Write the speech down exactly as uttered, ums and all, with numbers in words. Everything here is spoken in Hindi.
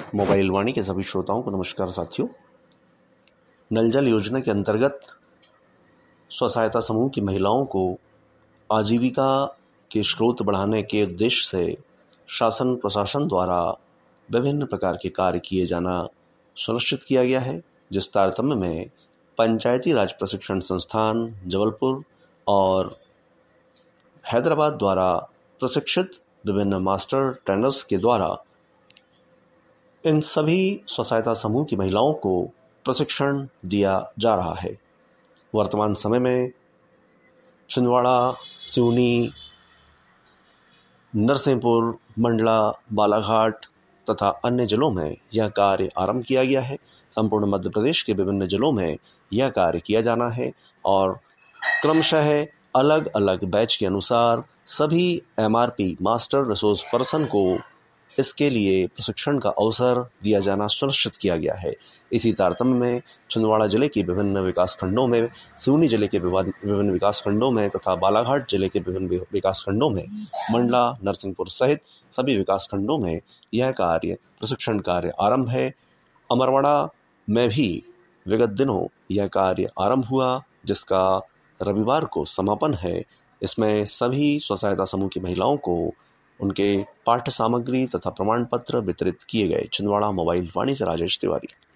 मोबाइल वाणी के सभी श्रोताओं को नमस्कार साथियों। नल जल योजना के अंतर्गत स्व सहायता समूह की महिलाओं को आजीविका के स्रोत बढ़ाने के उद्देश्य से शासन प्रशासन द्वारा विभिन्न प्रकार के कार्य किए जाना सुनिश्चित किया गया है, जिस तारतम्य में पंचायती राज प्रशिक्षण संस्थान जबलपुर और हैदराबाद द्वारा प्रशिक्षित विभिन्न मास्टर ट्रेनर्स के द्वारा इन सभी स्व सहायता समूह की महिलाओं को प्रशिक्षण दिया जा रहा है। वर्तमान समय में छिंदवाड़ा, सिवनी, नरसिंहपुर, मंडला, बालाघाट तथा अन्य जिलों में यह कार्य आरंभ किया गया है। संपूर्ण मध्य प्रदेश के विभिन्न जिलों में यह कार्य किया जाना है और क्रमशः अलग अलग बैच के अनुसार सभी एमआरपी मास्टर रिसोर्स पर्सन को इसके लिए प्रशिक्षण का अवसर दिया जाना सुनिश्चित किया गया है। इसी तारतम्य में छिंदवाड़ा जिले के विभिन्न विकास खंडों में, सिवनी जिले के विभिन्न विकास खंडों में तथा बालाघाट जिले के विभिन्न विकास खंडों में, मंडला, नरसिंहपुर सहित सभी विकास खंडों में यह कार्य प्रशिक्षण कार्य आरंभ है। अमरवाड़ा में भी विगत दिनों यह कार्य आरंभ हुआ, जिसका रविवार को समापन है। इसमें सभी स्व सहायता समूह की महिलाओं को उनके पाठ्य सामग्री तथा प्रमाण पत्र वितरित किए गए। छिंदवाड़ा मोबाइल वाणी से राजेश तिवारी।